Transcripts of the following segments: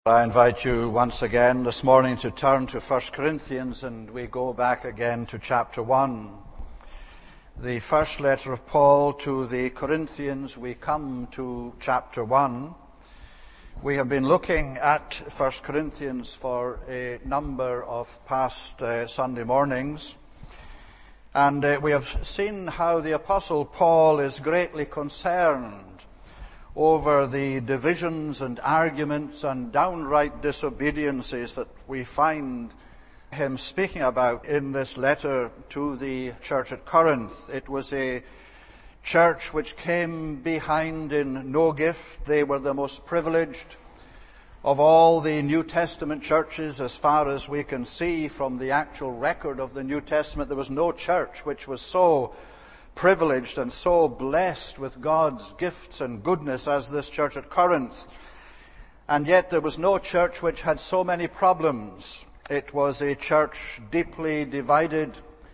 I invite you once again this morning to turn to 1 Corinthians, and we go back again to chapter 1. The first letter of Paul to the Corinthians, we come to chapter 1. We have been looking at 1 Corinthians for a number of past Sunday mornings, and we have seen how the Apostle Paul is greatly concerned over the divisions and arguments and downright disobediences that we find him speaking about in this letter to the church at Corinth. It was a church which came behind in no gift. They were the most privileged of all the New Testament churches as far as we can see from the actual record of the New Testament. There was no church which was so privileged and so blessed with God's gifts and goodness as this church at Corinth. And yet there was no church which had so many problems. It was a church deeply divided,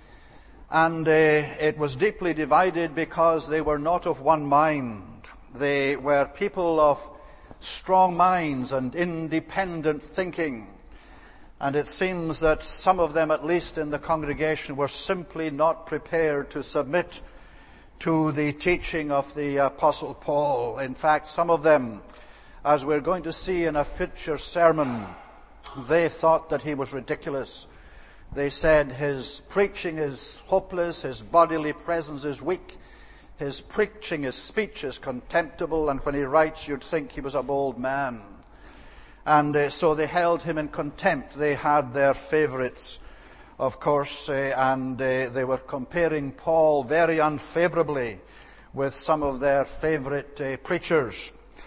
and it was deeply divided because they were not of one mind. They were people of strong minds and independent thinking. And it seems that some of them, at least in the congregation, were simply not prepared to submit to the teaching of the Apostle Paul. In fact, some of them, as we're going to see in a future sermon, they thought that he was ridiculous. They said his preaching is hopeless, his bodily presence is weak, his preaching, his speech is contemptible, and when he writes you'd think he was a bold man. And so they held him in contempt. They had their favorites, of course, and they were comparing Paul very unfavorably with some of their favorite preachers.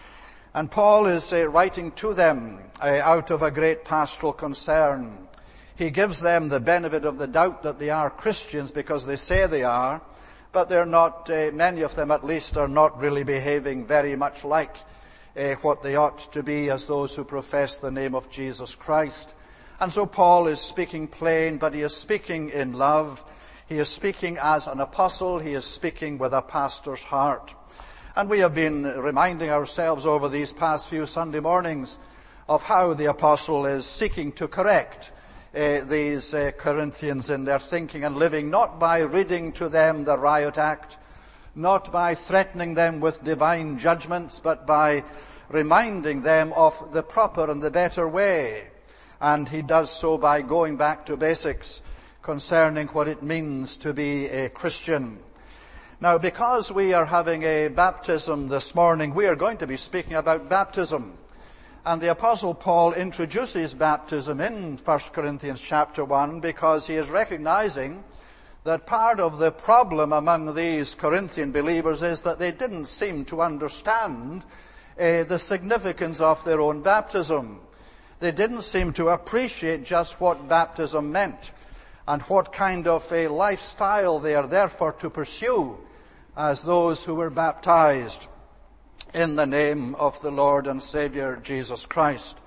And Paul is writing to them out of a great pastoral concern. He gives them the benefit of the doubt that they are Christians because they say they are, but they're not, many of them at least, are not really behaving very much like what they ought to be as those who profess the name of Jesus Christ. And so Paul is speaking plain, but he is speaking in love. He is speaking as an apostle. He is speaking with a pastor's heart. And we have been reminding ourselves over these past few Sunday mornings of how the apostle is seeking to correct these Corinthians in their thinking and living, not by reading to them the riot act, not by threatening them with divine judgments, but by reminding them of the proper and the better way. And he does so by going back to basics concerning what it means to be a Christian. Now, because we are having a baptism this morning, we are going to be speaking about baptism. And the Apostle Paul introduces baptism in 1 Corinthians chapter 1 because he is recognizing that part of the problem among these Corinthian believers is that they didn't seem to understand the significance of their own baptism. They didn't seem to appreciate just what baptism meant and what kind of a lifestyle they are therefore to pursue as those who were baptized in the name of the Lord and Savior Jesus Christ.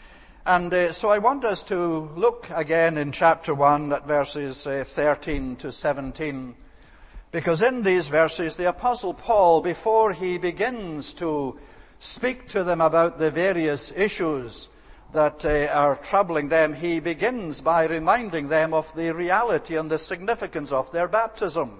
And so I want us to look again in chapter 1 at verses 13 to 17, because in these verses the Apostle Paul, before he begins to speak to them about the various issues that are troubling them, he begins by reminding them of the reality and the significance of their baptism.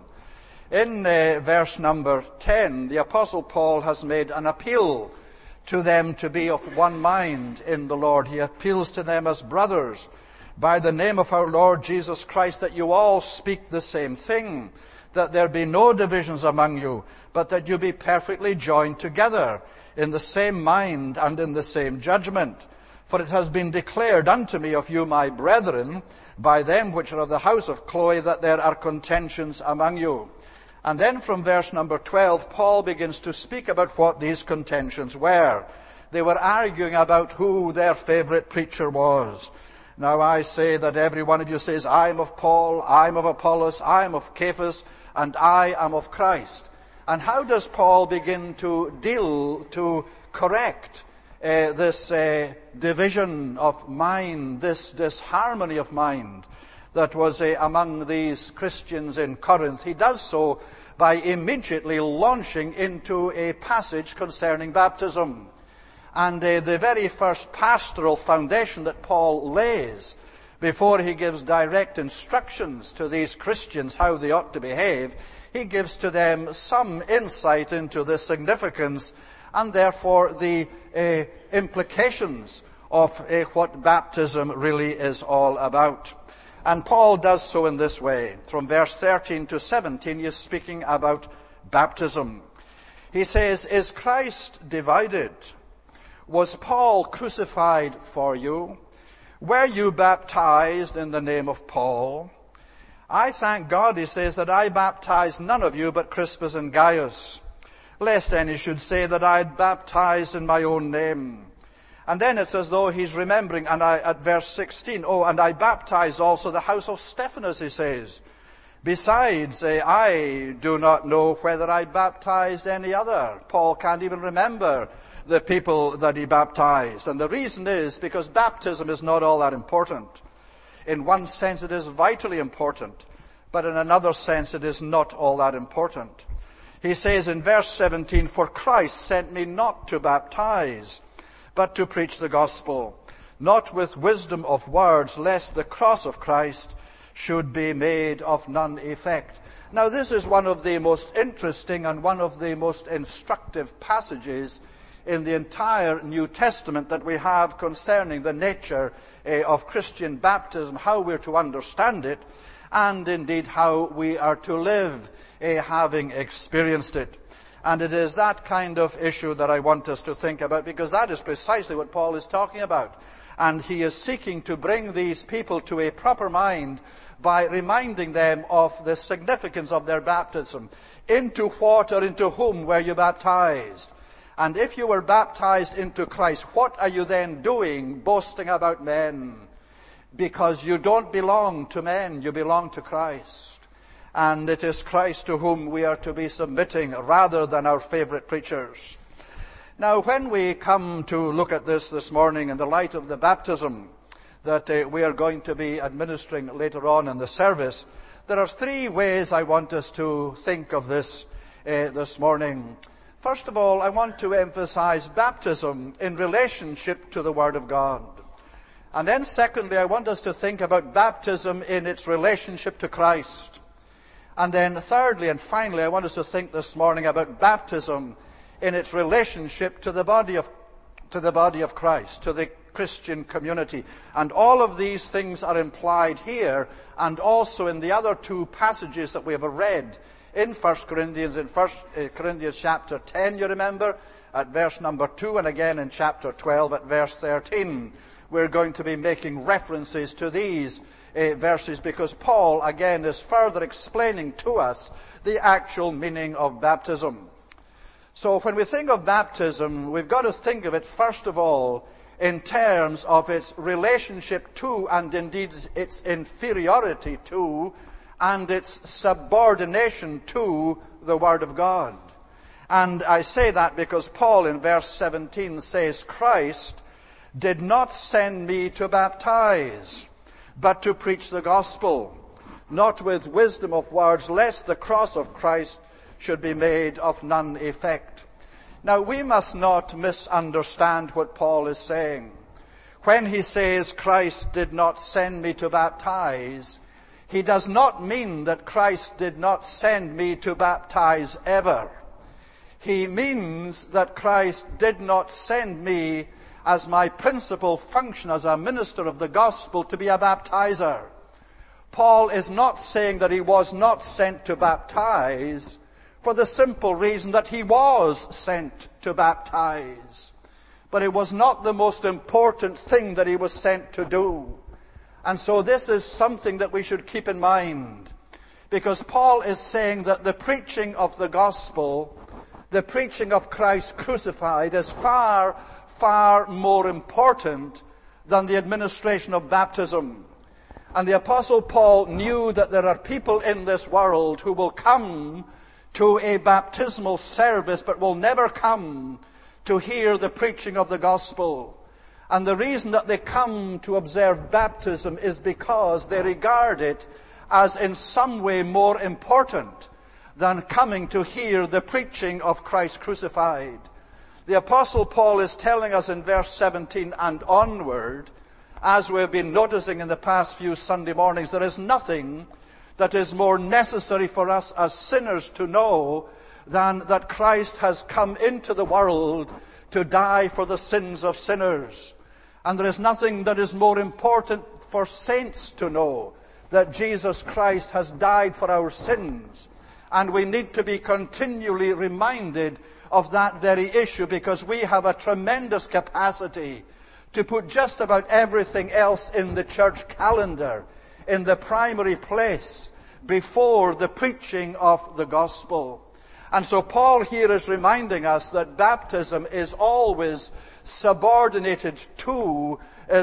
In verse number 10, the Apostle Paul has made an appeal to them to be of one mind in the Lord. He appeals to them as brothers by the name of our Lord Jesus Christ, that you all speak the same thing, that there be no divisions among you, but that you be perfectly joined together in the same mind and in the same judgment. For it has been declared unto me of you, my brethren, by them which are of the house of Chloe, that there are contentions among you. And then from verse number 12, Paul begins to speak about what these contentions were. They were arguing about who their favorite preacher was. Now I say that every one of you says, I am of Paul, I am of Apollos, I am of Cephas, and I am of Christ. And how does Paul begin to correct this division of mind, this disharmony of mind that was among these Christians in Corinth? He does so by immediately launching into a passage concerning baptism. And the very first pastoral foundation that Paul lays before he gives direct instructions to these Christians how they ought to behave, he gives to them some insight into the significance and therefore the implications of what baptism really is all about. And Paul does so in this way. From verse 13 to 17, he is speaking about baptism. He says, "Is Christ divided? Was Paul crucified for you? Were you baptized in the name of Paul? I thank God," he says, "that I baptized none of you but Crispus and Gaius, lest any should say that I had baptized in my own name." And then it's as though he's remembering, at verse 16, and I baptized also the house of Stephanas, he says. "Besides, I do not know whether I baptized any other." Paul can't even remember the people that he baptized. And the reason is because baptism is not all that important. In one sense it is vitally important, but in another sense it is not all that important. He says in verse 17, "For Christ sent me not to baptize, but to preach the gospel, not with wisdom of words, lest the cross of Christ should be made of none effect." Now this is one of the most interesting and one of the most instructive passages in the entire New Testament that we have concerning the nature of Christian baptism, how we're to understand it, and indeed how we are to live having experienced it. And it is that kind of issue that I want us to think about, because that is precisely what Paul is talking about. And he is seeking to bring these people to a proper mind by reminding them of the significance of their baptism. Into what or into whom were you baptized? And if you were baptized into Christ, what are you then doing boasting about men? Because you don't belong to men, you belong to Christ. And it is Christ to whom we are to be submitting rather than our favorite preachers. Now, when we come to look at this morning in the light of the baptism that we are going to be administering later on in the service, there are three ways I want us to think of this morning. First of all, I want to emphasize baptism in relationship to the Word of God. And then secondly, I want us to think about baptism in its relationship to Christ. And then thirdly and finally, I want us to think this morning about baptism in its relationship to the body of Christ, to the Christian community. And all of these things are implied here and also in the other two passages that we have read in 1 Corinthians, in 1 Corinthians chapter 10, you remember, at verse number 2, and again in chapter 12 at verse 13. We're going to be making references to these verses because Paul, again, is further explaining to us the actual meaning of baptism. So when we think of baptism, we've got to think of it, first of all, in terms of its relationship to, and indeed its inferiority to, and its subordination to the Word of God. And I say that because Paul in verse 17 says, "Christ did not send me to baptize, but to preach the gospel, not with wisdom of words, lest the cross of Christ should be made of none effect." Now, we must not misunderstand what Paul is saying. When he says, "Christ did not send me to baptize," he does not mean that Christ did not send me to baptize ever. He means that Christ did not send me as my principal function as a minister of the gospel to be a baptizer. Paul is not saying that he was not sent to baptize for the simple reason that he was sent to baptize. But it was not the most important thing that he was sent to do. And so this is something that we should keep in mind, because Paul is saying that the preaching of the gospel, the preaching of Christ crucified, is far, far more important than the administration of baptism. And the Apostle Paul knew that there are people in this world who will come to a baptismal service but will never come to hear the preaching of the gospel. And the reason that they come to observe baptism is because they regard it as in some way more important than coming to hear the preaching of Christ crucified. The Apostle Paul is telling us in verse 17 and onward, as we've been noticing in the past few Sunday mornings, there is nothing that is more necessary for us as sinners to know than that Christ has come into the world to die for the sins of sinners. And there is nothing that is more important for saints to know, that Jesus Christ has died for our sins. And we need to be continually reminded of that very issue, because we have a tremendous capacity to put just about everything else in the church calendar in the primary place before the preaching of the gospel. And so Paul here is reminding us that baptism is always subordinated to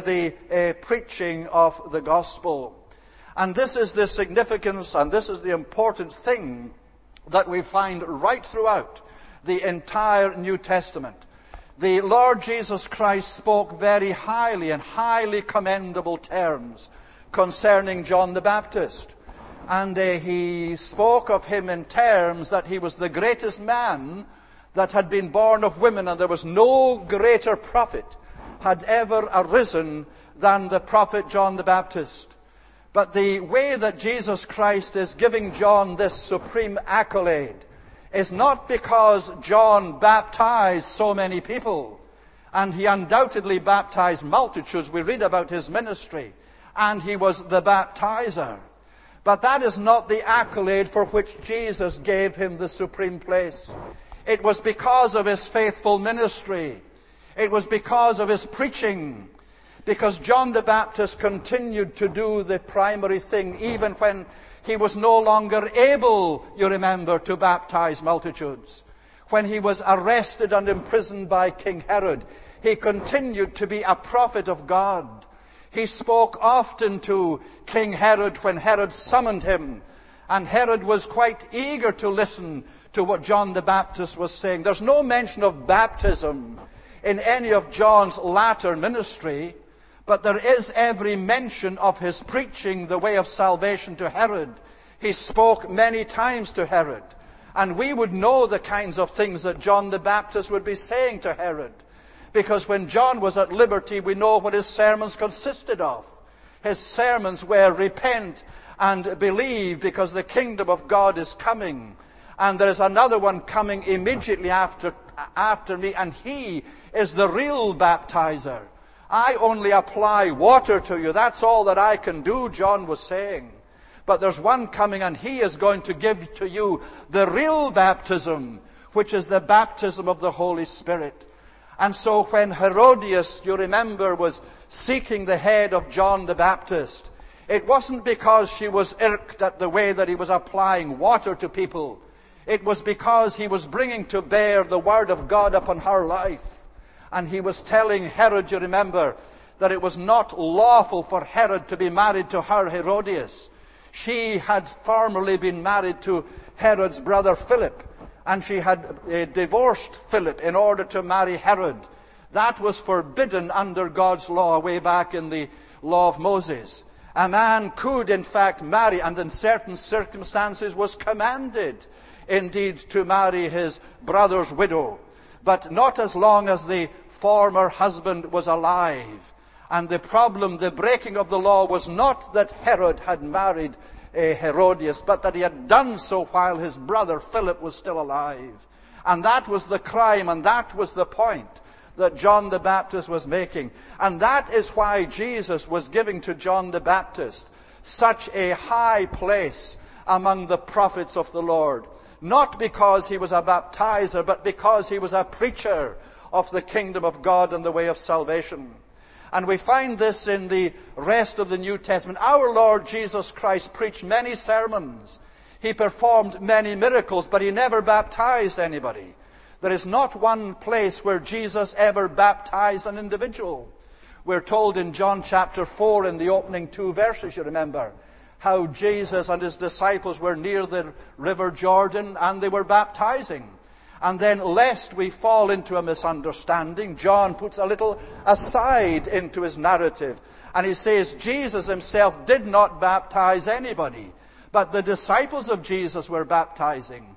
the preaching of the gospel. And this is the significance, and this is the important thing that we find right throughout the entire New Testament. The Lord Jesus Christ spoke very highly in highly commendable terms concerning John the Baptist. And he spoke of him in terms that he was the greatest man that had been born of women, and there was no greater prophet had ever arisen than the prophet John the Baptist. But the way that Jesus Christ is giving John this supreme accolade is not because John baptized so many people, and he undoubtedly baptized multitudes. We read about his ministry, and he was the baptizer. But that is not the accolade for which Jesus gave him the supreme place. It was because of his faithful ministry. It was because of his preaching. Because John the Baptist continued to do the primary thing, even when he was no longer able, you remember, to baptize multitudes. When he was arrested and imprisoned by King Herod, he continued to be a prophet of God. He spoke often to King Herod when Herod summoned him, and Herod was quite eager to listen to what John the Baptist was saying. There's no mention of baptism in any of John's latter ministry, but there is every mention of his preaching the way of salvation to Herod. He spoke many times to Herod, and we would know the kinds of things that John the Baptist would be saying to Herod. Because when John was at liberty, we know what his sermons consisted of. His sermons were repent and believe, because the kingdom of God is coming. And there is another one coming immediately after me, and he is the real baptizer. I only apply water to you. That's all that I can do, John was saying. But there's one coming, and he is going to give to you the real baptism, which is the baptism of the Holy Spirit. And so when Herodias, you remember, was seeking the head of John the Baptist, it wasn't because she was irked at the way that he was applying water to people. It was because he was bringing to bear the word of God upon her life. And he was telling Herod, you remember, that it was not lawful for Herod to be married to her, Herodias. She had formerly been married to Herod's brother Philip, and she had divorced Philip in order to marry Herod. That was forbidden under God's law way back in the law of Moses. A man could in fact marry, and in certain circumstances was commanded indeed to marry his brother's widow, but not as long as the former husband was alive. And the problem, the breaking of the law, was not that Herod had married Herodias, but that he had done so while his brother Philip was still alive. And that was the crime, and that was the point that John the Baptist was making. And that is why Jesus was giving to John the Baptist such a high place among the prophets of the Lord. Not because he was a baptizer, but because he was a preacher of the kingdom of God and the way of salvation. And we find this in the rest of the New Testament. Our Lord Jesus Christ preached many sermons. He performed many miracles, but he never baptized anybody. There is not one place where Jesus ever baptized an individual. We're told in John chapter 4 in the opening 2 verses, you remember, how Jesus and his disciples were near the river Jordan and they were baptizing. And then, lest we fall into a misunderstanding, John puts a little aside into his narrative. And he says Jesus himself did not baptize anybody, but the disciples of Jesus were baptizing.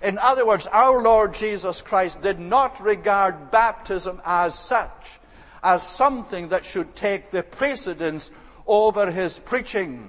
In other words, our Lord Jesus Christ did not regard baptism as such, as something that should take the precedence over his preaching.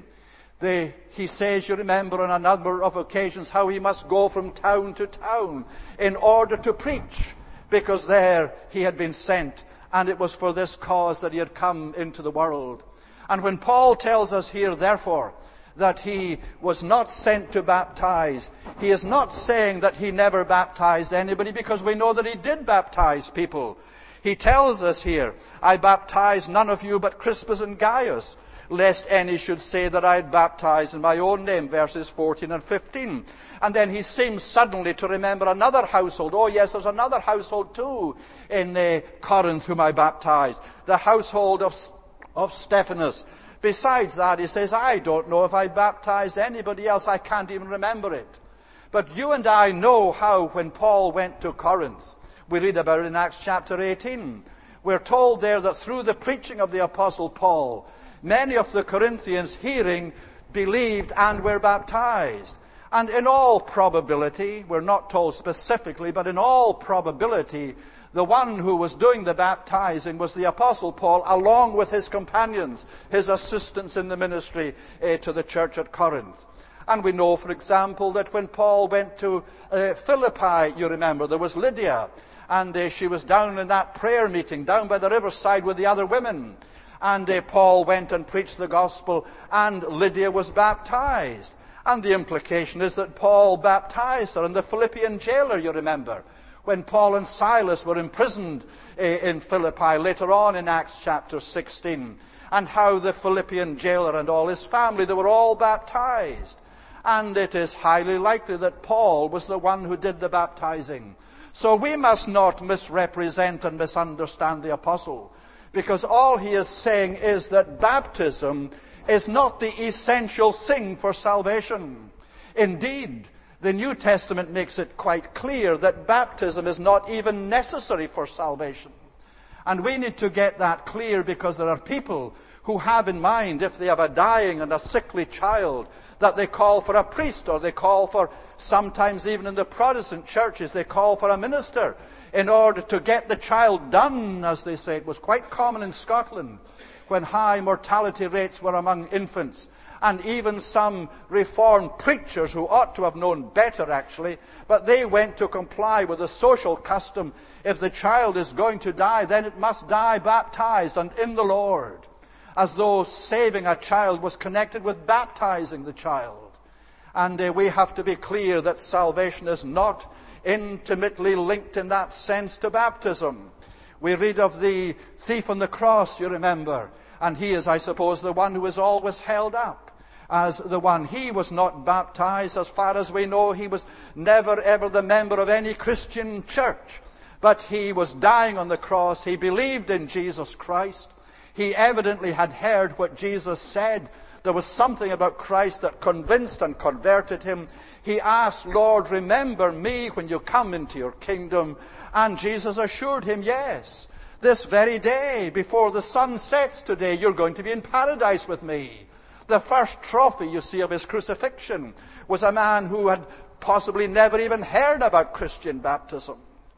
He says, you remember on a number of occasions, how he must go from town to town in order to preach, because there he had been sent, and it was for this cause that he had come into the world. And when Paul tells us here, therefore, that he was not sent to baptize, he is not saying that he never baptized anybody, because we know that he did baptize people. He tells us here, I baptized none of you but Crispus and Gaius, lest any should say that I had baptized in my own name, verses 14 and 15. And then he seems suddenly to remember another household. Oh yes, there's another household too in Corinth whom I baptized, the household of Stephanus. Besides that, he says, I don't know if I baptized anybody else. I can't even remember it. But you and I know how when Paul went to Corinth, we read about it in Acts chapter 18. We're told there that through the preaching of the Apostle Paul, many of the Corinthians hearing believed and were baptized. And in all probability, we're not told specifically, but in all probability, the one who was doing the baptizing was the Apostle Paul, along with his companions, his assistants in the ministry to the church at Corinth. And we know, for example, that when Paul went to Philippi, you remember, there was Lydia, and she was down in that prayer meeting, down by the riverside with the other women. And Paul went and preached the gospel, and Lydia was baptized. And the implication is that Paul baptized her. And the Philippian jailer, you remember, when Paul and Silas were imprisoned in Philippi later on in Acts chapter 16, and how the Philippian jailer and all his family, they were all baptized. And it is highly likely that Paul was the one who did the baptizing. So we must not misrepresent and misunderstand the apostle, because all he is saying is that baptism is not the essential thing for salvation. Indeed, the New Testament makes it quite clear that baptism is not even necessary for salvation. And we need to get that clear, because there are people who have in mind, if they have a dying and a sickly child, that they call for a priest, or they call for, sometimes even in the Protestant churches, they call for a minister in order to get the child done, as they say. It was quite common in Scotland when high mortality rates were among infants. And even some Reformed preachers who ought to have known better, actually, but they went to comply with the social custom. If the child is going to die, then it must die baptized and in the Lord, as though saving a child was connected with baptizing the child. And we have to be clear that salvation is not intimately linked in that sense to baptism. We read of the thief on the cross, you remember, and he is, I suppose, the one who is always held up as the one. He was not baptized. As far as we know, he was never ever the member of any Christian church. But he was dying on the cross. He believed in Jesus Christ. He evidently had heard what Jesus said. There was something about Christ that convinced and converted him. He asked, Lord, remember me when you come into your kingdom. And Jesus assured him, yes, this very day, before the sun sets today, you're going to be in paradise with me. The first trophy, you see, of his crucifixion was a man who had possibly never even heard about Christian baptism.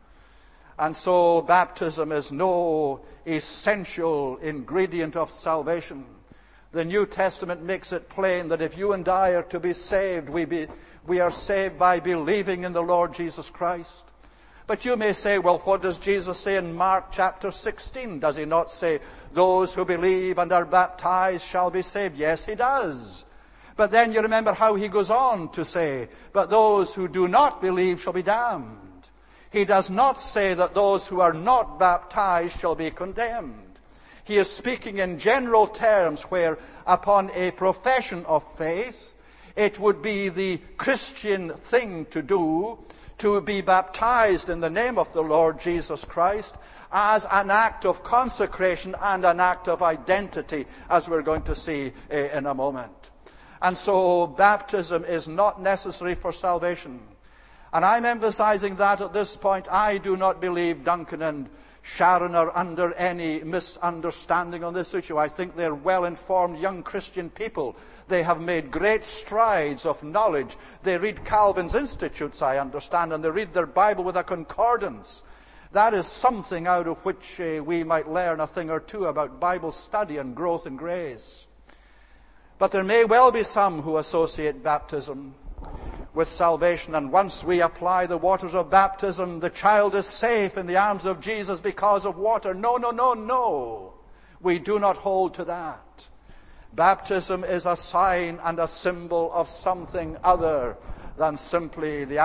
And so baptism is no essential ingredient of salvation. The New Testament makes it plain that if you and I are to be saved, we are saved by believing in the Lord Jesus Christ. But you may say, well, what does Jesus say in Mark chapter 16? Does he not say, those who believe and are baptized shall be saved? Yes, he does. But then you remember how he goes on to say, but those who do not believe shall be damned. He does not say that those who are not baptized shall be condemned. He is speaking in general terms where upon a profession of faith, it would be the Christian thing to do to be baptized in the name of the Lord Jesus Christ as an act of consecration and an act of identity, as we're going to see in a moment. And so baptism is not necessary for salvation. And I'm emphasizing that at this point. I do not believe Duncan and Sharon are under any misunderstanding on this issue. I think they're well-informed young Christian people. They have made great strides of knowledge. They read Calvin's Institutes, I understand, and they read their Bible with a concordance. That is something out of which we might learn a thing or two about Bible study and growth in grace. But there may well be some who associate baptism with salvation, and once we apply the waters of baptism, the child is safe in the arms of Jesus because of water. No, no, no, no. We do not hold to that. Baptism is a sign and a symbol of something other than simply the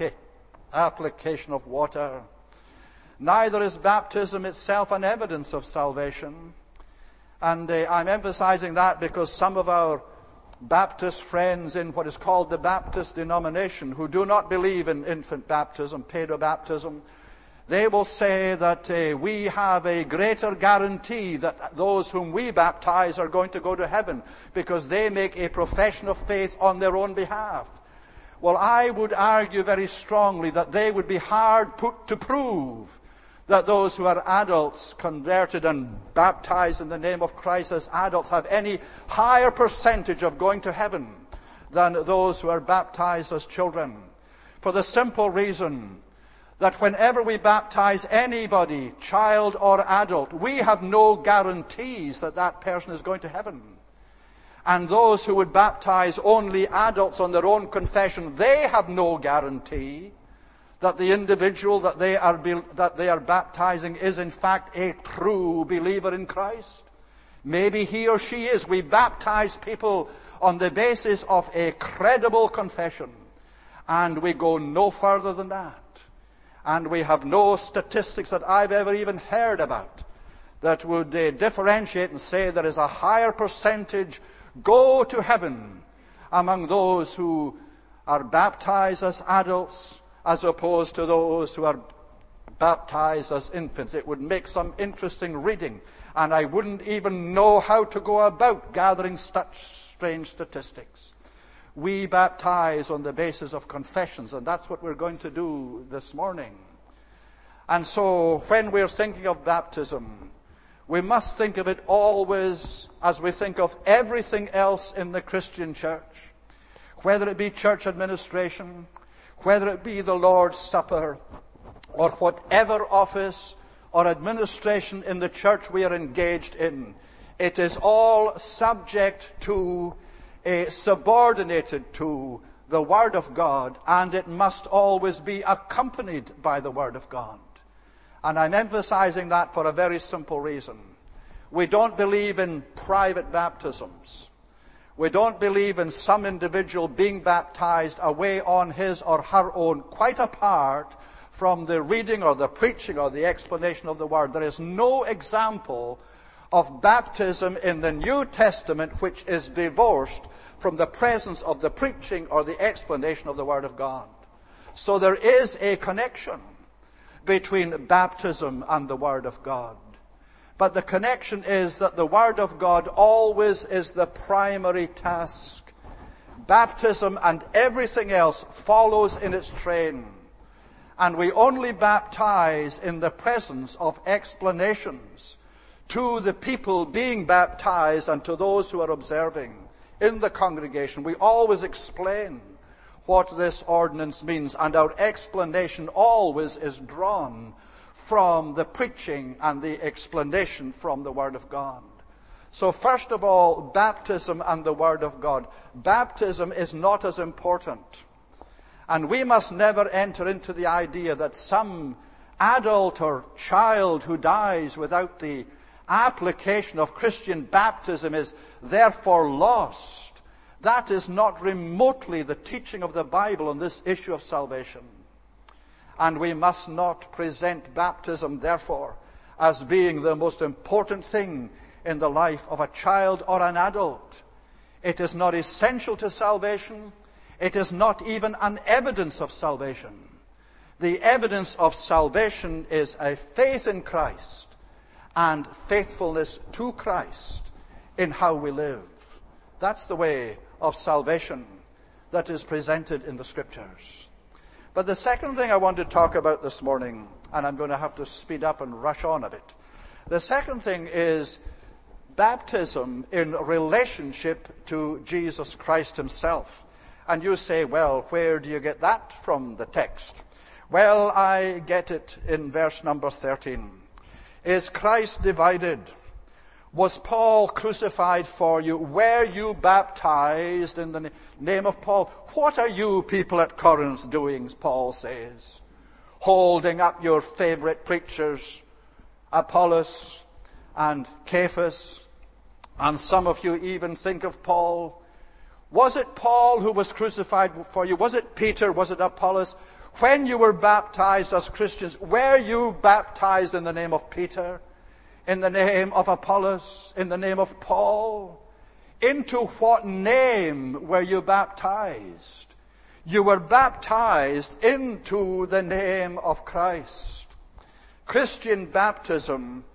application of water. Neither is baptism itself an evidence of salvation. And I'm emphasizing that because some of our Baptist friends in what is called the Baptist denomination who do not believe in infant baptism, paedobaptism, they will say that we have a greater guarantee that those whom we baptize are going to go to heaven because they make a profession of faith on their own behalf. Well, I would argue very strongly that they would be hard put to prove that those who are adults converted and baptized in the name of Christ as adults have any higher percentage of going to heaven than those who are baptized as children. For the simple reason that whenever we baptize anybody, child or adult, we have no guarantees that that person is going to heaven. And those who would baptize only adults on their own confession, they have no guarantee that the individual that they are baptizing is in fact a true believer in Christ. Maybe he or she is. We baptize people on the basis of a credible confession, and we go no further than that. And we have no statistics that I've ever even heard about that would differentiate and say there is a higher percentage go to heaven among those who are baptized as adults as opposed to those who are baptized as infants. It would make some interesting reading, and I wouldn't even know how to go about gathering such strange statistics. We baptize on the basis of confessions, and that's what we're going to do this morning. And so when we're thinking of baptism, we must think of it always as we think of everything else in the Christian church, whether it be church administration, whether it be the Lord's Supper, or whatever office or administration in the church we are engaged in. It is all subject to, subordinated to the Word of God, and it must always be accompanied by the Word of God. And I'm emphasizing that for a very simple reason. We don't believe in private baptisms. We don't believe in some individual being baptized away on his or her own, quite apart from the reading or the preaching or the explanation of the Word. There is no example of baptism in the New Testament which is divorced from the presence of the preaching or the explanation of the Word of God. So there is a connection between baptism and the Word of God. But the connection is that the Word of God always is the primary task. Baptism and everything else follows in its train. And we only baptize in the presence of explanations to the people being baptized and to those who are observing in the congregation. We always explain what this ordinance means, and our explanation always is drawn from the preaching and the explanation from the Word of God. So first of all, baptism and the Word of God. Baptism is not as important. And we must never enter into the idea that some adult or child who dies without the application of Christian baptism is therefore lost. That is not remotely the teaching of the Bible on this issue of salvation. And we must not present baptism, therefore, as being the most important thing in the life of a child or an adult. It is not essential to salvation. It is not even an evidence of salvation. The evidence of salvation is a faith in Christ and faithfulness to Christ in how we live. That's the way of salvation that is presented in the Scriptures. But the second thing I want to talk about this morning, and I'm going to have to speed up and rush on a bit. The second thing is baptism in relationship to Jesus Christ himself. And you say, well, where do you get that from the text? Well, I get it in verse number 13. Is Christ divided? Was Paul crucified for you? Were you baptized in the name of Paul? What are you people at Corinth doing, Paul says? Holding up your favorite preachers, Apollos and Cephas, and some of you even think of Paul. Was it Paul who was crucified for you? Was it Peter? Was it Apollos? When you were baptized as Christians, were you baptized in the name of Peter? In the name of Apollos? In the name of Paul? Into what name were you baptized? You were baptized into the name of Christ. Christian baptism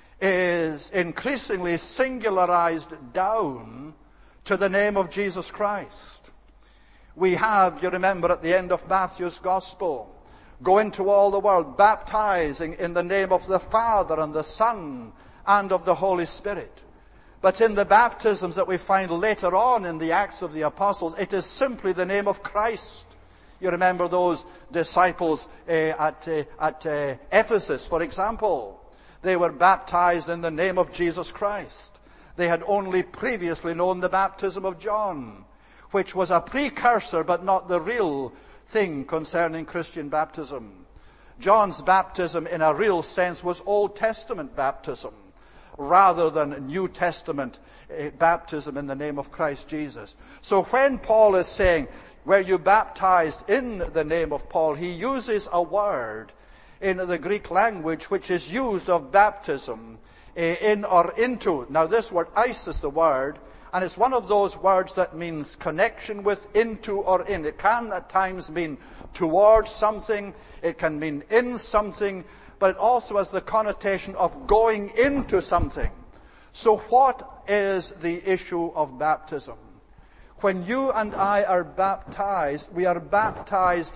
is increasingly singularized down to the name of Jesus Christ. We have, you remember at the end of Matthew's Gospel, go into all the world, baptizing in the name of the Father and the Son and of the Holy Spirit. But in the baptisms that we find later on in the Acts of the Apostles, it is simply the name of Christ. You remember those disciples at Ephesus, for example. They were baptized in the name of Jesus Christ. They had only previously known the baptism of John, which was a precursor but not the real thing concerning Christian baptism. John's baptism in a real sense was Old Testament baptism rather than New Testament baptism in the name of Christ Jesus. So when Paul is saying, were you baptized in the name of Paul, he uses a word in the Greek language which is used of baptism in or into. Now this word, eis, is the word, and it's one of those words that means connection with, into, or in. It can at times mean towards something. It can mean in something. But it also has the connotation of going into something. So what is the issue of baptism? When you and I are baptized, we are baptized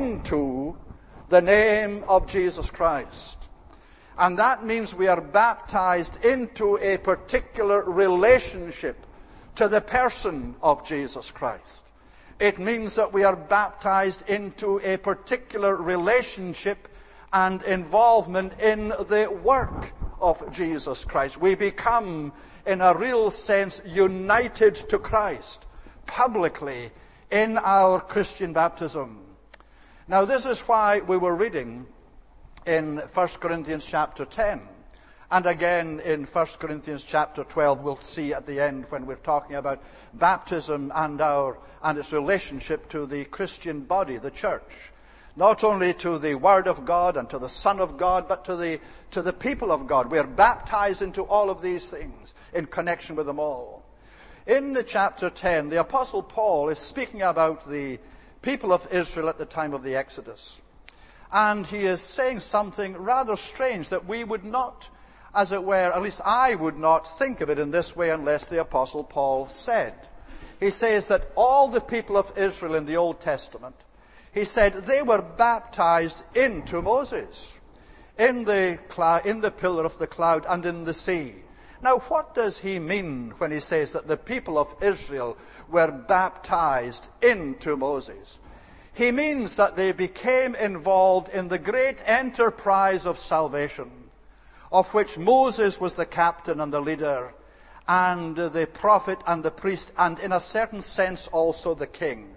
into the name of Jesus Christ. And that means we are baptized into a particular relationship to the person of Jesus Christ. It means that we are baptized into a particular relationship and involvement in the work of Jesus Christ. We become, in a real sense, united to Christ publicly in our Christian baptism. Now, this is why we were reading in 1 Corinthians chapter 10. And again, in 1 Corinthians chapter 12, we'll see at the end when we're talking about baptism and its relationship to the Christian body, the church. Not only to the Word of God and to the Son of God, but to the people of God. We are baptized into all of these things in connection with them all. In the chapter 10, the Apostle Paul is speaking about the people of Israel at the time of the Exodus. And he is saying something rather strange that we would not, as it were, at least I would not think of it in this way unless the Apostle Paul said. He says that all the people of Israel in the Old Testament, he said they were baptized into Moses, in the pillar of the cloud and in the sea. Now, what does he mean when he says that the people of Israel were baptized into Moses? He means that they became involved in the great enterprise of salvation, of which Moses was the captain and the leader, and the prophet and the priest, and in a certain sense also the king.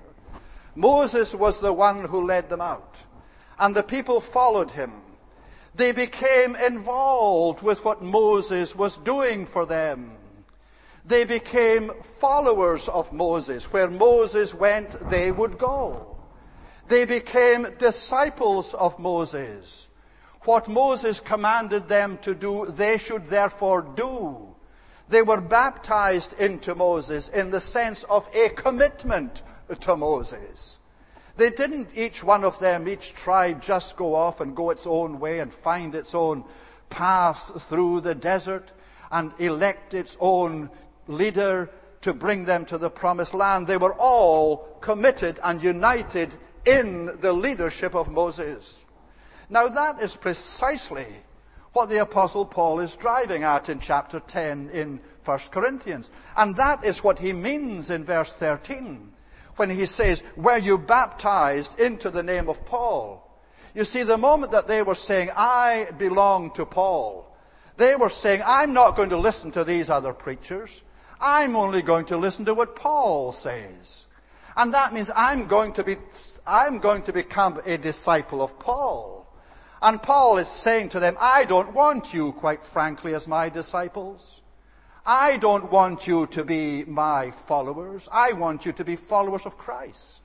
Moses was the one who led them out, and the people followed him. They became involved with what Moses was doing for them. They became followers of Moses. Where Moses went, they would go. They became disciples of Moses. What Moses commanded them to do, they should therefore do. They were baptized into Moses in the sense of a commitment to Moses. They didn't, each one of them, each tribe, just go off and go its own way and find its own path through the desert and elect its own leader to bring them to the promised land. They were all committed and united in the leadership of Moses. Now that is precisely what the Apostle Paul is driving at in chapter 10 in 1 Corinthians. And that is what he means in verse 13 when he says, were you baptized into the name of Paul? You see, the moment that they were saying, I belong to Paul, they were saying, I'm not going to listen to these other preachers. I'm only going to listen to what Paul says. And that means I'm going to become a disciple of Paul. And Paul is saying to them, I don't want you, quite frankly, as my disciples. I don't want you to be my followers. I want you to be followers of Christ.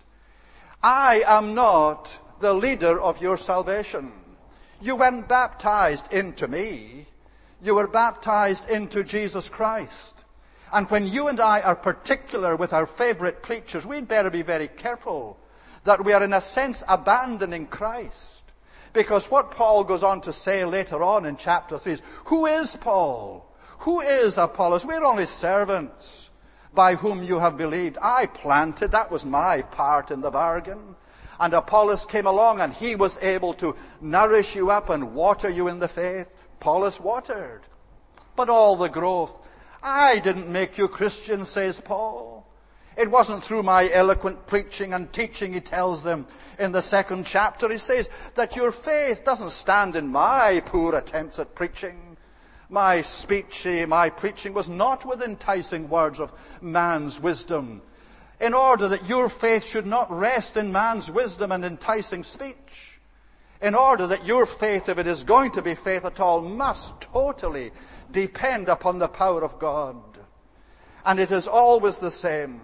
I am not the leader of your salvation. You weren't baptized into me. You were baptized into Jesus Christ. And when you and I are particular with our favorite preachers, we'd better be very careful that we are in a sense abandoning Christ. Because what Paul goes on to say later on in chapter 3 is, who is Paul? Who is Apollos? We're only servants by whom you have believed. I planted, that was my part in the bargain. And Apollos came along and he was able to nourish you up and water you in the faith. Apollos watered. But all the growth, I didn't make you Christians, says Paul. It wasn't through my eloquent preaching and teaching, he tells them in the 2nd chapter. He says that your faith doesn't stand in my poor attempts at preaching. My speech, my preaching was not with enticing words of man's wisdom, in order that your faith should not rest in man's wisdom and enticing speech. In order that your faith, if it is going to be faith at all, must totally depend upon the power of God. And it is always the same.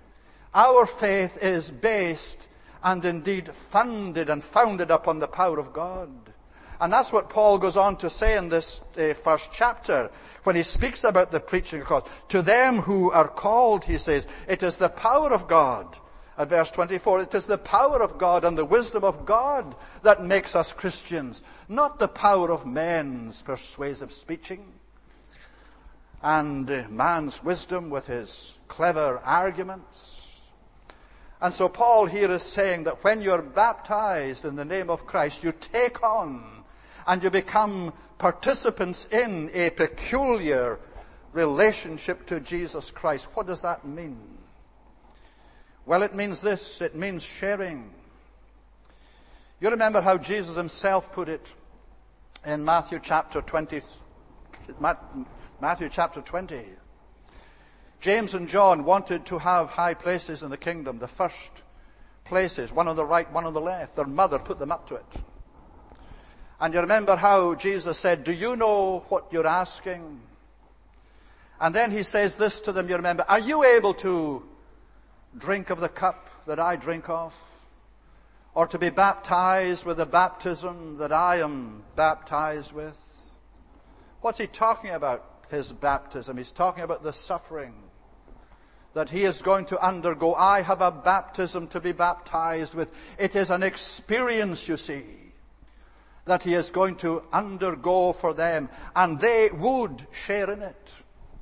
Our faith is based and indeed funded and founded upon the power of God. And that's what Paul goes on to say in this first chapter when he speaks about the preaching of God. To them who are called, he says, it is the power of God. At verse 24, it is the power of God and the wisdom of God that makes us Christians, not the power of men's persuasive speaking and man's wisdom with his clever arguments. And so Paul here is saying that when you're baptized in the name of Christ, you take on and you become participants in a peculiar relationship to Jesus Christ. What does that mean? Well, it means this. It means sharing. You remember how Jesus himself put it in Matthew chapter 20. Matthew chapter 20. James and John wanted to have high places in the kingdom, the first places, one on the right, one on the left. Their mother put them up to it. And you remember how Jesus said, do you know what you're asking? And then he says this to them, you remember, are you able to drink of the cup that I drink of? Or to be baptized with the baptism that I am baptized with? What's he talking about, his baptism? He's talking about the suffering that he is going to undergo. I have a baptism to be baptized with. It is an experience, you see, that he is going to undergo for them, and they would share in it.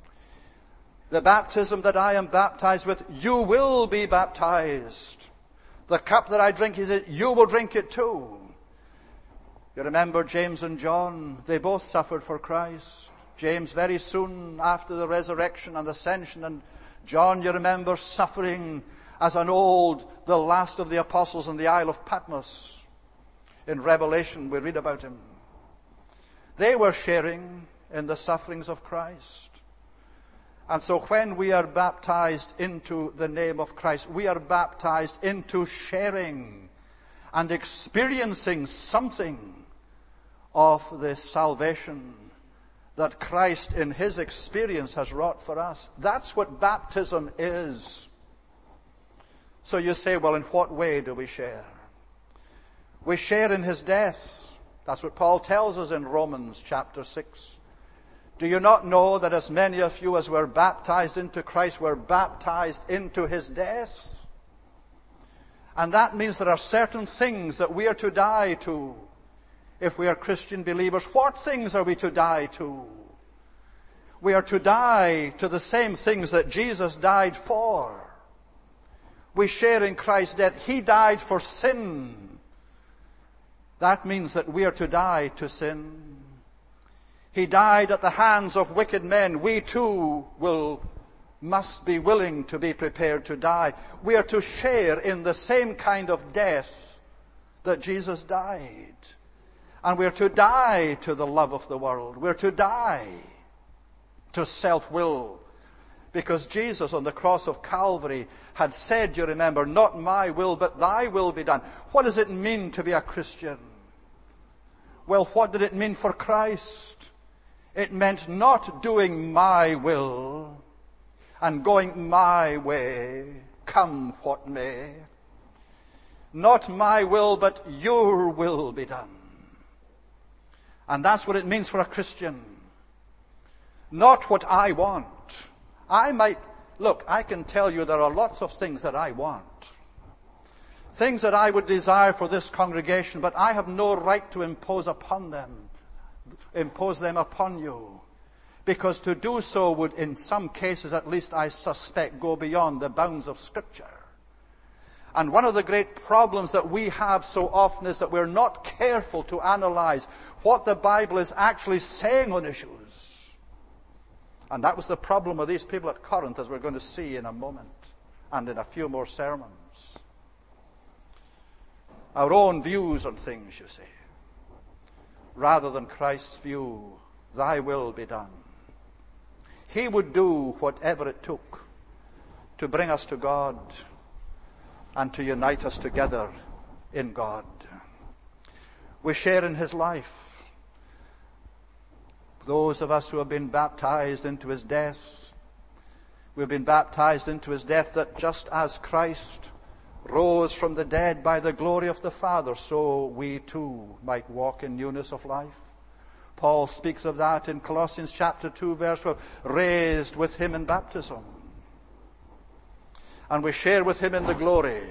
The baptism that I am baptized with, you will be baptized. The cup that I drink, he said, you will drink it too. You remember James and John, they both suffered for Christ. James very soon after the resurrection and ascension, and John, you remember, suffering as the last of the apostles in the Isle of Patmos. In Revelation, we read about him. They were sharing in the sufferings of Christ. And so when we are baptized into the name of Christ, we are baptized into sharing and experiencing something of the salvation that Christ in his experience has wrought for us. That's what baptism is. So you say, well, in what way do we share? We share in his death. That's what Paul tells us in Romans chapter 6. Do you not know that as many of you as were baptized into Christ were baptized into his death? And that means there are certain things that we are to die to if we are Christian believers. What things are we to die to? We are to die to the same things that Jesus died for. We share in Christ's death. He died for sin. That means that we are to die to sin. He died at the hands of wicked men. We too must be willing to be prepared to die. We are to share in the same kind of death that Jesus died. And we're to die to the love of the world. We're to die to self-will. Because Jesus on the cross of Calvary had said, you remember, not my will, but thy will be done. What does it mean to be a Christian? Well, what did it mean for Christ? It meant not doing my will and going my way, come what may. Not my will, but your will be done. And that's what it means for a Christian. Not what I want. I can tell you there are lots of things that I want. Things that I would desire for this congregation, but I have no right to impose them upon you. Because to do so would, in some cases at least, I suspect, go beyond the bounds of Scripture. And one of the great problems that we have so often is that we're not careful to analyze what the Bible is actually saying on issues. And that was the problem of these people at Corinth, as we're going to see in a moment and in a few more sermons. Our own views on things, you see, rather than Christ's view. Thy will be done. He would do whatever it took to bring us to God and to unite us together in God. We share in his life. Those of us who have been baptized into his death, we've been baptized into his death, that just as Christ rose from the dead by the glory of the Father, so we too might walk in newness of life. Paul speaks of that in Colossians chapter 2, verse 12, raised with him in baptism. And we share with him in the glory.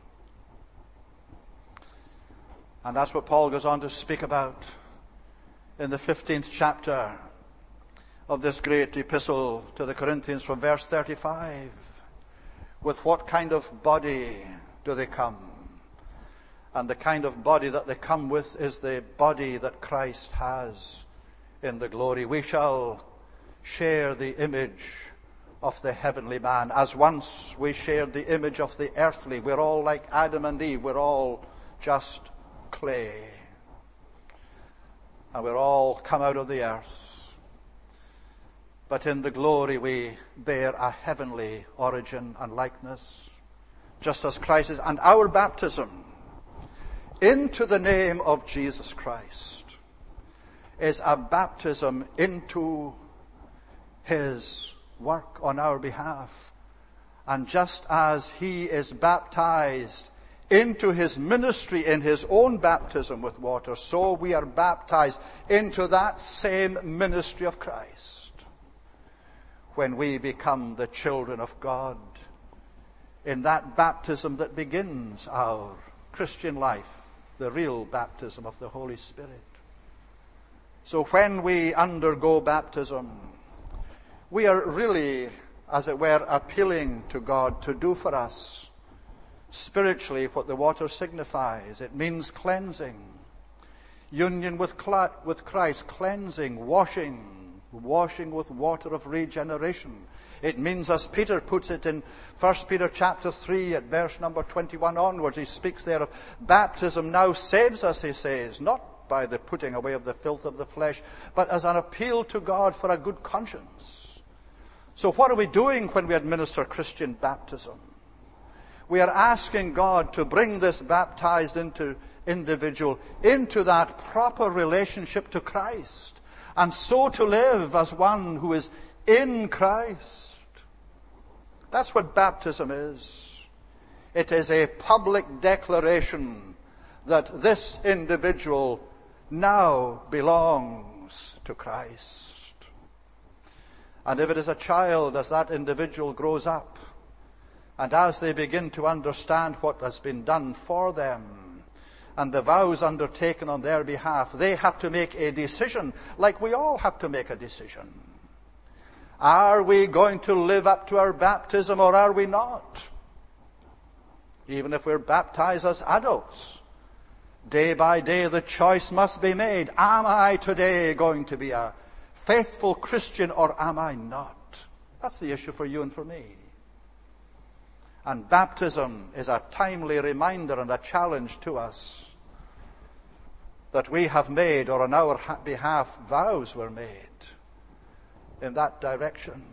And that's what Paul goes on to speak about in the 15th chapter of this great epistle to the Corinthians from verse 35. With what kind of body do they come? And the kind of body that they come with is the body that Christ has in the glory. We shall share the image of the heavenly man, as once we shared the image of the earthly. We're all like Adam and Eve. We're all just clay. And we're all come out of the earth. But in the glory we bear a heavenly origin and likeness, just as Christ is. And our baptism into the name of Jesus Christ is a baptism into his work on our behalf. And just as he is baptized into his ministry in his own baptism with water, so we are baptized into that same ministry of Christ when we become the children of God, in that baptism that begins our Christian life, the real baptism of the Holy Spirit. So when we undergo baptism, we are really, as it were, appealing to God to do for us spiritually what the water signifies. It means cleansing, union with Christ, cleansing, washing with water of regeneration. It means, as Peter puts it in 1 Peter chapter 3 at verse number 21 onwards, he speaks there of baptism now saves us, he says, not by the putting away of the filth of the flesh, but as an appeal to God for a good conscience. So what are we doing when we administer Christian baptism? We are asking God to bring this baptized individual into that proper relationship to Christ, and so to live as one who is in Christ. That's what baptism is. It is a public declaration that this individual now belongs to Christ. And if it is a child, as that individual grows up, and as they begin to understand what has been done for them, and the vows undertaken on their behalf, they have to make a decision, like we all have to make a decision. Are we going to live up to our baptism, or are we not? Even if we're baptized as adults, day by day the choice must be made. Am I today going to be a faithful Christian or am I not? That's the issue for you and for me. And baptism is a timely reminder and a challenge to us that we have made, or on our behalf vows were made in that direction.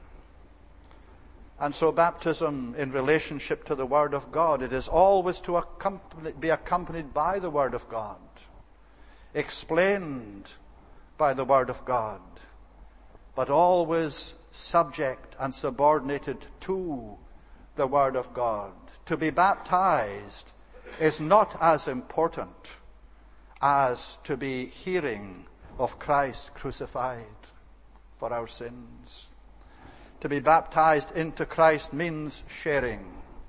And so baptism in relationship to the Word of God, it is always to be accompanied by the Word of God, explained by the Word of God, but always subject and subordinated to the Word of God. To be baptized is not as important as to be hearing of Christ crucified for our sins. To be baptized into Christ means sharing,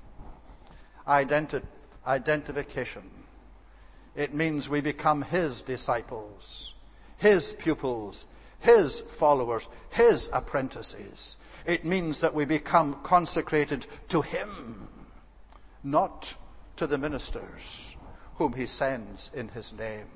identification. It means we become His disciples, His pupils, His followers, His apprentices. It means that we become consecrated to Him, not to the ministers whom He sends in His name.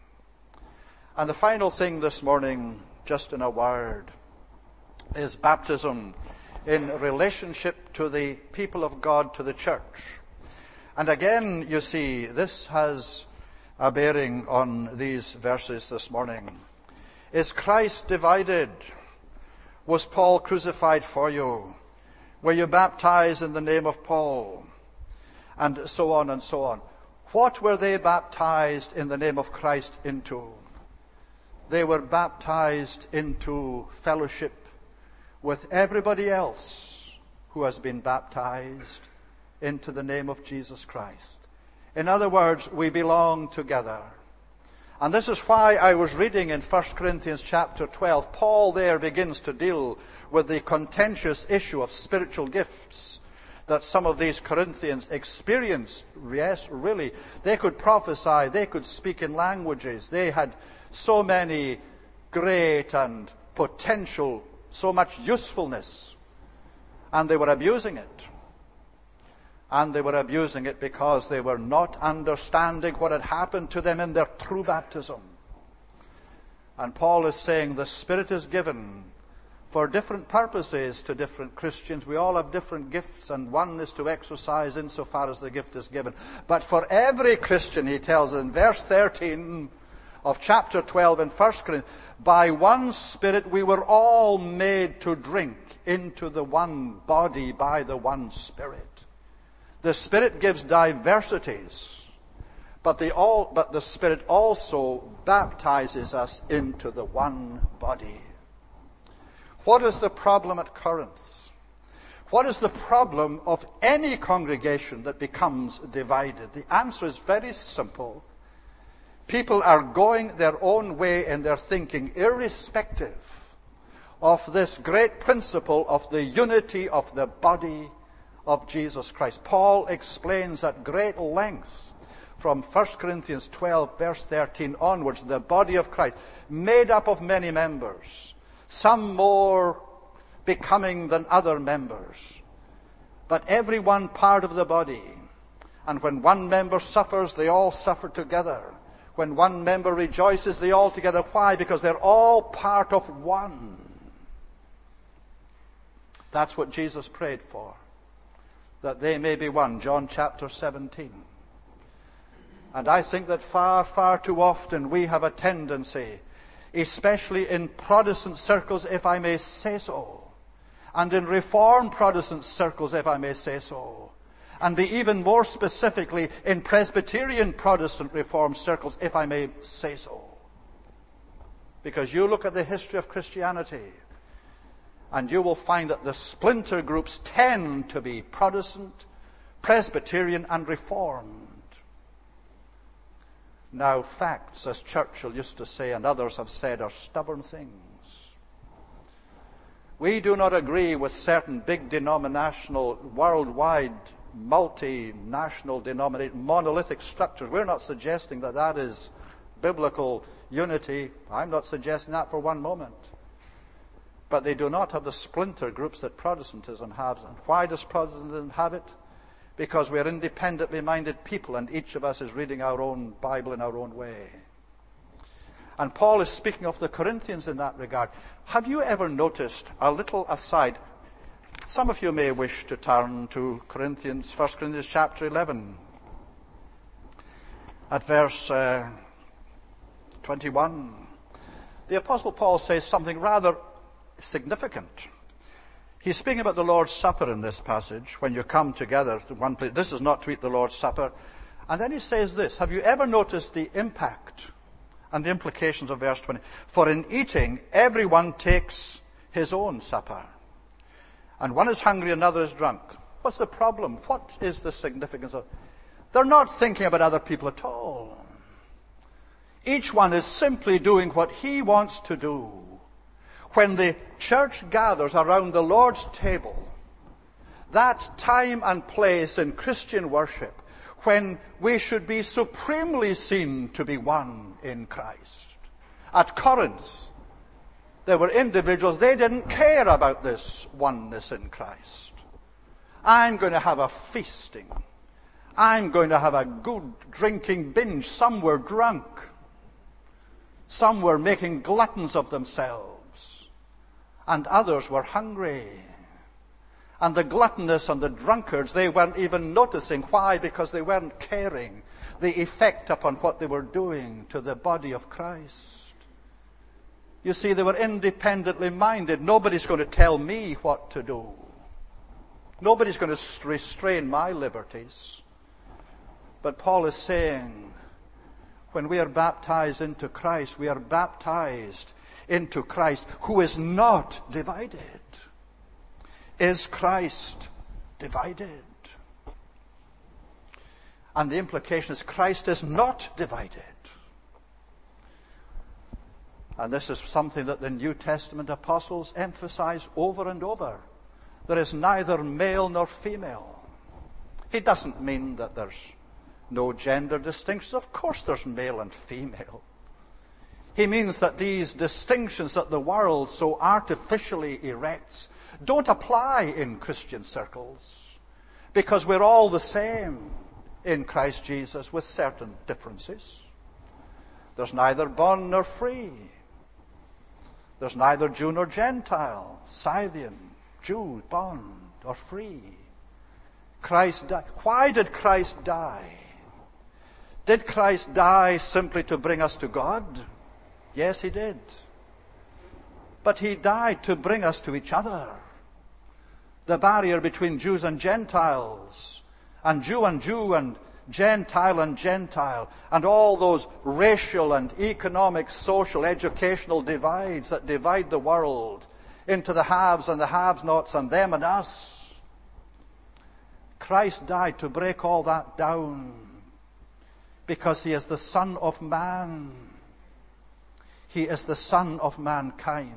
And the final thing this morning, just in a word, is baptism in relationship to the people of God, to the church. And again, you see, this has a bearing on these verses this morning. Is Christ divided? Was Paul crucified for you? Were you baptized in the name of Paul? And so on and so on. What were they baptized in the name of Christ into? They were baptized into fellowship with everybody else who has been baptized into the name of Jesus Christ. In other words, we belong together. And this is why I was reading in 1 Corinthians chapter 12. Paul there begins to deal with the contentious issue of spiritual gifts that some of these Corinthians experienced. Yes, really. They could prophesy. They could speak in languages. They had so many great and potential, so much usefulness. And they were abusing it. And they were abusing it because they were not understanding what had happened to them in their true baptism. And Paul is saying the Spirit is given for different purposes to different Christians. We all have different gifts, and one is to exercise insofar as the gift is given. But for every Christian, he tells in verse 13 of chapter 12 in 1 Corinthians, by one Spirit we were all made to drink into the one body by the one Spirit. The Spirit gives diversities, but the Spirit also baptizes us into the one body. What is the problem at Corinth? What is the problem of any congregation that becomes divided? The answer is very simple. People are going their own way in their thinking, irrespective of this great principle of the unity of the body of Jesus Christ. Paul explains at great length from 1 Corinthians 12, verse 13 onwards, the body of Christ, made up of many members, some more becoming than other members, but every one part of the body. And when one member suffers, they all suffer together. When one member rejoices, they all together. Why? Because they're all part of one. That's what Jesus prayed for, that they may be one. John chapter 17. And I think that far, far too often we have a tendency, especially in Protestant circles, if I may say so, and in Reformed Protestant circles, if I may say so, and be even more specifically in Presbyterian Protestant Reformed circles, if I may say so. Because you look at the history of Christianity, and you will find that the splinter groups tend to be Protestant, Presbyterian, and Reformed. Now, facts, as Churchill used to say, and others have said, are stubborn things. We do not agree with certain big denominational, worldwide, multinational, monolithic structures. We're not suggesting that that is biblical unity. I'm not suggesting that for one moment. But they do not have the splinter groups that Protestantism has. And why does Protestantism have it? because we are independently minded people and each of us is reading our own Bible in our own way. And Paul is speaking of the Corinthians in that regard. Have you ever noticed, a little aside, some of you may wish to turn to 1 Corinthians chapter 11, at verse 21. The Apostle Paul says something rather significant. He's speaking about the Lord's Supper in this passage, when you come together to one place. This is not to eat the Lord's Supper. And then he says this, have you ever noticed the impact and the implications of verse 20? For in eating, everyone takes his own supper. And one is hungry, another is drunk. What's the problem? What is the significance of it? They're not thinking about other people at all. Each one is simply doing what he wants to do. When the church gathers around the Lord's table, that time and place in Christian worship, when we should be supremely seen to be one in Christ. At Corinth, there were individuals, they didn't care about this oneness in Christ. I'm going to have a feasting. I'm going to have a good drinking binge. Some were drunk. Some were making gluttons of themselves. And others were hungry. And the gluttonous and the drunkards, they weren't even noticing. Why? Because they weren't caring the effect upon what they were doing to the body of Christ. You see, they were independently minded. Nobody's going to tell me what to do. Nobody's going to restrain my liberties. But Paul is saying, when we are baptized into Christ, we are baptized into Christ, who is not divided. Is Christ divided? And the implication is Christ is not divided. And this is something that the New Testament apostles emphasize over and over. There is neither male nor female. He doesn't mean that there's no gender distinctions. Of course there's male and female. He means that these distinctions that the world so artificially erects don't apply in Christian circles, because we're all the same in Christ Jesus with certain differences. There's neither bond nor free. There's neither Jew nor Gentile, Scythian, Jew, bond or free. Christ died. Why did Christ die? Did Christ die simply to bring us to God? Yes, he did. But he died to bring us to each other. The barrier between Jews and Gentiles, and Jew and Gentile, and all those racial and economic, social, educational divides that divide the world into the haves and the have-nots and them and us. Christ died to break all that down, because he is the Son of Man. He is the Son of mankind.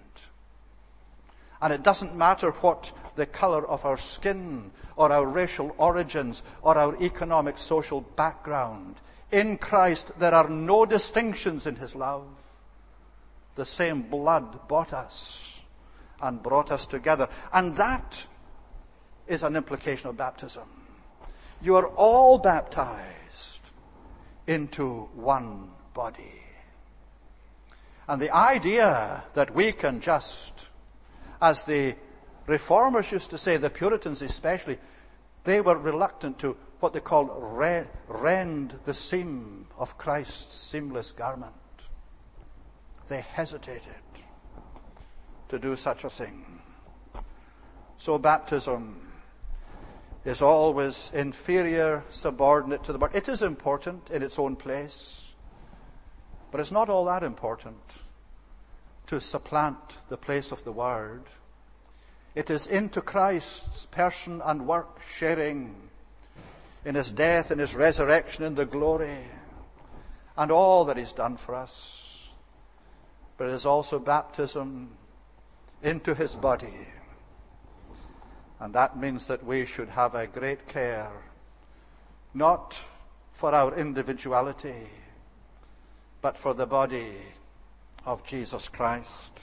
And it doesn't matter what the color of our skin, or our racial origins, or our economic, social background. In Christ, there are no distinctions in his love. The same blood bought us and brought us together. And that is an implication of baptism. You are all baptized into one body. And the idea that we can just, as the Reformers used to say, the Puritans especially, they were reluctant to what they called rend the seam of Christ's seamless garment. They hesitated to do such a thing. So baptism is always inferior, subordinate to the word. It is important in its own place, but it's not all that important to supplant the place of the Word. It is into Christ's person and work, sharing in his death, in his resurrection, in the glory, and all that he's done for us. But it is also baptism into his body. And that means that we should have a great care, not for our individuality, but for the body of Jesus Christ.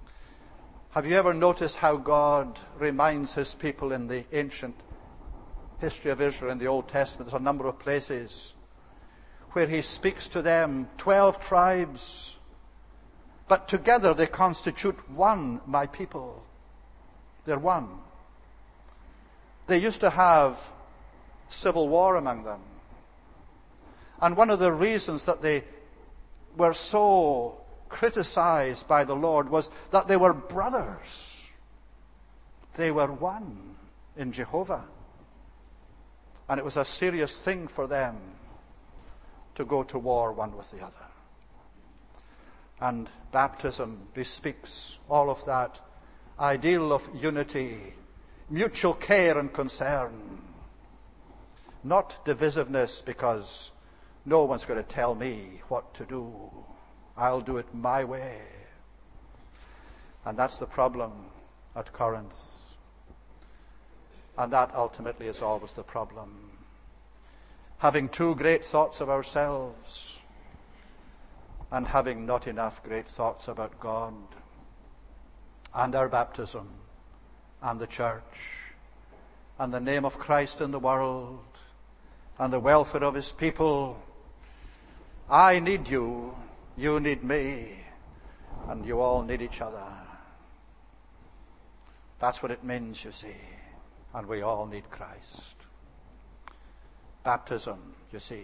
Have you ever noticed how God reminds his people in the ancient history of Israel in the Old Testament, there's a number of places where he speaks to them, 12 tribes, but together they constitute one, my people. They're one. They used to have civil war among them. And one of the reasons that they were so criticized by the Lord was that they were brothers. They were one in Jehovah. And it was a serious thing for them to go to war one with the other. And baptism bespeaks all of that ideal of unity, mutual care and concern, not divisiveness because no one's going to tell me what to do. I'll do it my way. And that's the problem at Corinth. And that ultimately is always the problem. Having too great thoughts of ourselves and having not enough great thoughts about God and our baptism and the church and the name of Christ in the world and the welfare of his people. I need you, you need me, and you all need each other. That's what it means, you see, and we all need Christ. Baptism, you see,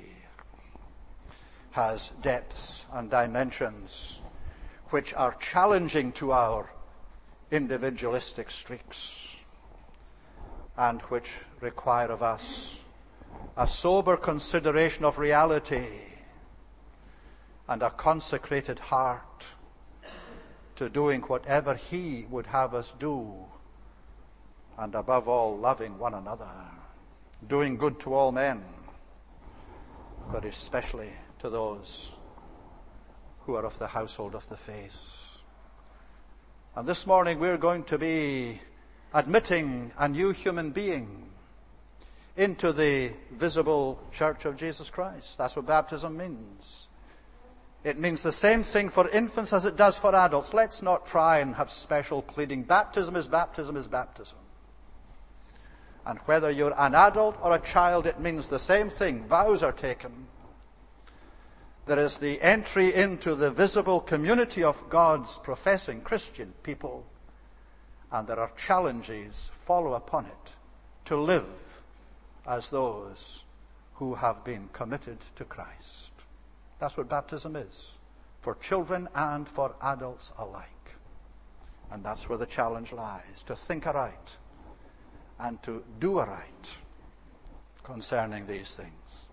has depths and dimensions which are challenging to our individualistic streaks and which require of us a sober consideration of reality and a consecrated heart to doing whatever he would have us do, and above all, loving one another, doing good to all men, but especially to those who are of the household of the faith. And this morning we're going to be admitting a new human being into the visible church of Jesus Christ. That's what baptism means. It means the same thing for infants as it does for adults. Let's not try and have special pleading. Baptism is baptism is baptism. And whether you're an adult or a child, it means the same thing. Vows are taken. There is the entry into the visible community of God's professing Christian people. And there are challenges follow upon it to live as those who have been committed to Christ. That's what baptism is, for children and for adults alike. And that's where the challenge lies, to think aright and to do aright concerning these things.